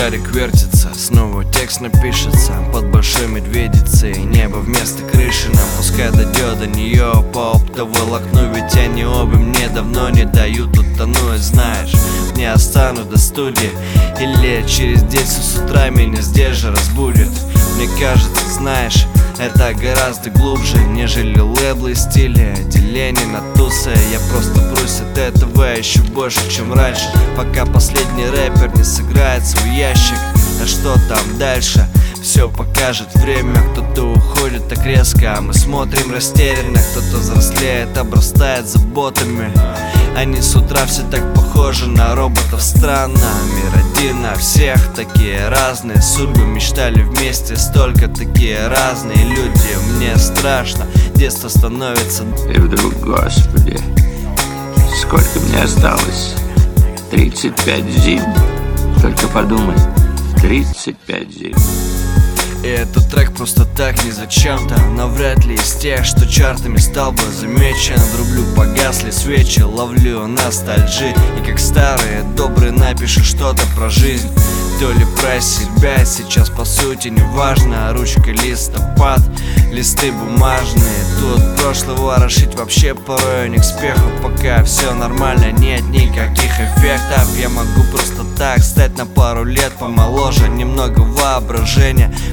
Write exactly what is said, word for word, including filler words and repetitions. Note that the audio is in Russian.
шарик вертится, снова текст напишется под большой медведицей. Небо вместо крыши нам пускай дойдет до нее по оптоволокну, ведь они оба мне давно не дают утонуть. Знаешь, не останусь до студии, или через десять с утра меня здесь же разбудит. Мне кажется, знаешь, это гораздо глубже, нежели лейблы, стили, деление на тусы. Я просто прусь от этого еще больше, чем раньше, пока последний рэпер не сыграет свой ящик. А что там дальше? Все покажет время. Кто-то уходит так резко, а мы смотрим растерянно. Кто-то взрослеет, обрастает заботами. Они с утра все так похожи на роботов. Странно, мир один, а всех такие разные судьбы. Мечтали вместе, столько такие разные люди. Мне страшно, детство становится. И вдруг, Господи, сколько мне осталось? тридцать пять зим. Только подумай, тридцать пять зим. И этот трек просто так, не зачем-то, но вряд ли из тех, что чартами стал бы замечен. Врублю, погасли свечи, ловлю ностальжи, и как старые добрые напиши что-то про жизнь. То ли про себя, сейчас по сути не важно. Ручка, листопад, листы бумажные. Тут прошлого ворошить вообще порой не к спеху. Пока все нормально, нет никаких эффектов. Я могу просто так стать на пару лет помоложе. Немного воображения,